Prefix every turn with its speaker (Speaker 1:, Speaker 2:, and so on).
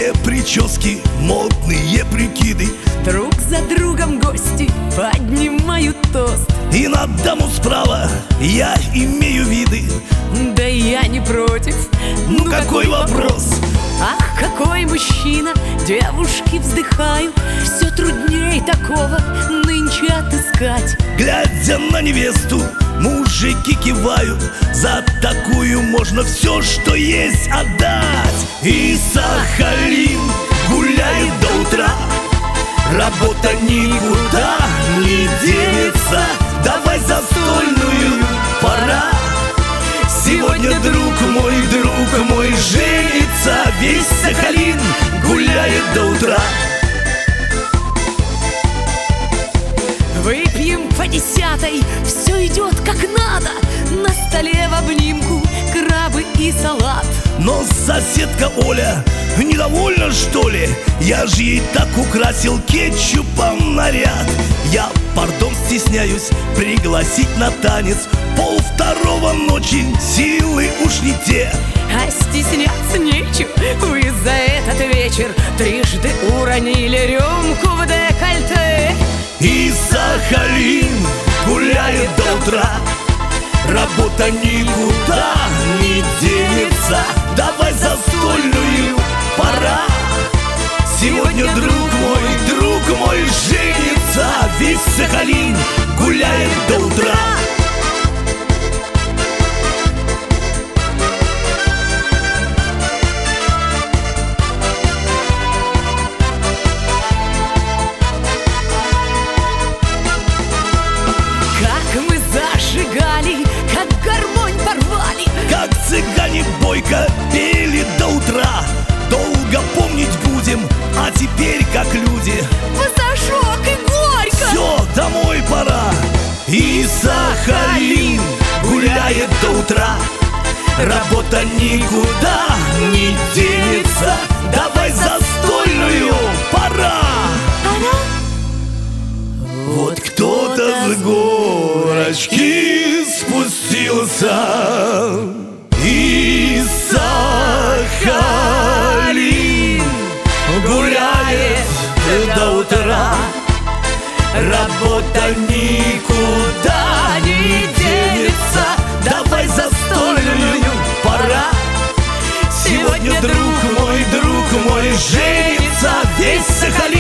Speaker 1: Модные прически, модные прикиды,
Speaker 2: Друг за другом гости поднимают тост.
Speaker 1: и на даму справа я имею виды.
Speaker 2: Да я не против.
Speaker 1: Ну какой вопрос?
Speaker 2: Ах, какой мужчина, девушки вздыхают. Все трудней такого нынче отыскать.
Speaker 1: Глядя на невесту, мужики кивают. За такую можно все, что есть, отдать. И Сахалин гуляет до утра, работа никуда не денется. Давай застольную, пора. Сегодня друг мой женится. Весь Сахалин гуляет до утра.
Speaker 2: Выпьем по 10-й, все идет как надо. На столе в обнимку крабы и салат.
Speaker 1: Но соседка Оля недовольна, что ли? Я же ей так украсил кетчупом наряд. Я, пардон, стесняюсь пригласить на танец. 1:30 ночи, силы уж не те.
Speaker 2: А стесняться нечего. Вы за этот вечер трижды уронили рюмку в декольте.
Speaker 1: И Сахалин гуляет до утра, работа никуда не денется. Давай застольную, пора. Сегодня друг мой женится. Весь Сахалин гуляет до утра.
Speaker 2: Как мы зажигали, как гармонь порвали.
Speaker 1: Как цыгане бойко пели до утра. Долго помнить будем, а теперь как люди.
Speaker 2: Пасашок и горько.
Speaker 1: Все, домой пора. И Сахалин гуляет до утра, работа никуда не денется. Давай застольную, пора. Вот кто-то с горочки спустился, и Сахалин гуляет до утра. Работа никуда не денется. Давай застольную, пора. Сегодня друг мой женится. Весь Сахалин